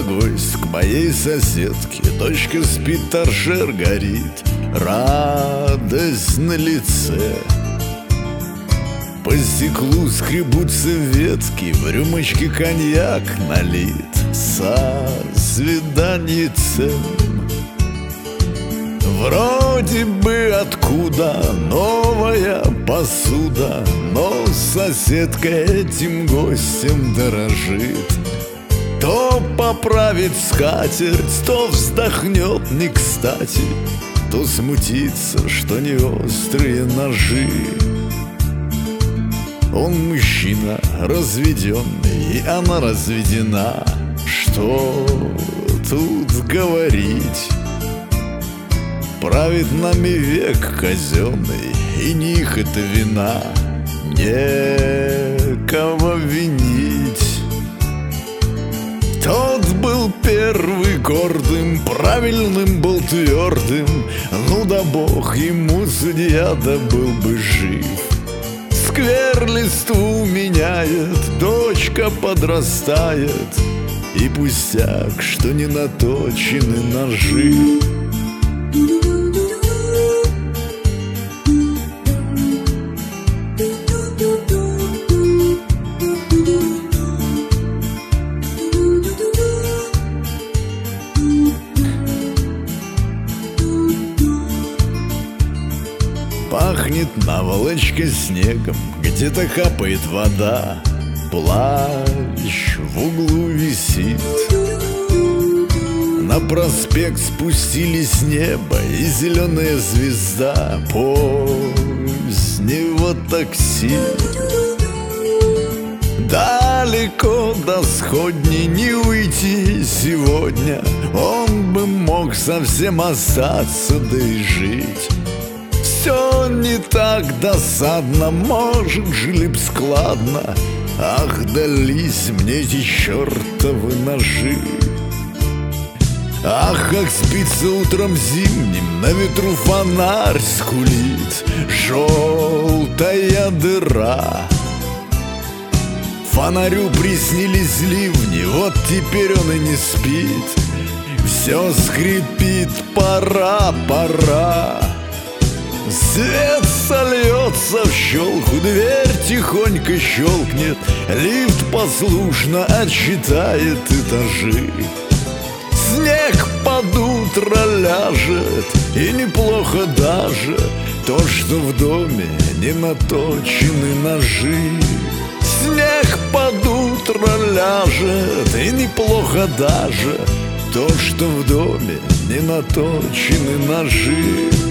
гость к моей соседке. Дочка спит, торшер горит, радость на лице. По стеклу скребутся ветки, в рюмочке коньяк налит. Со свиданием вроде бы откуда новая посуда, но соседка этим гостем дорожит. То поправит скатерть, то вздохнет не кстати, то смутится, что не острые ножи. Он мужчина разведенный, и она разведена. Что тут говорить? Правит нами век казенный, и не их это вина. Некого винить. Тот был первый гордым, правильным был твердым. Ну да бог ему судья, да был бы жив. Сквер листву меняет, дочка подрастает, и пустяк, что не наточены ножи. Пахнет наволочкой снегом, где-то капает вода. Плащ в углу висит. На проспект спустились с неба и зеленая звезда позднего такси. Далеко до сходни не уйти сегодня. Он бы мог совсем остаться, да и жить. Все не так досадно, может, жили б складно. Ах, дались мне эти чертовы ножи. Ах, как спится утром зимним, на ветру фонарь скулит. Желтая дыра. Фонарю приснились ливни, вот теперь он и не спит. Все скрипит, пора, пора. Свет сольется в щелку, дверь тихонько щелкнет. Лифт послушно отсчитает этажи. Снег под утро ляжет, и неплохо даже то, что в доме не наточены ножи. Снег под утро ляжет, и неплохо даже то, что в доме не наточены ножи.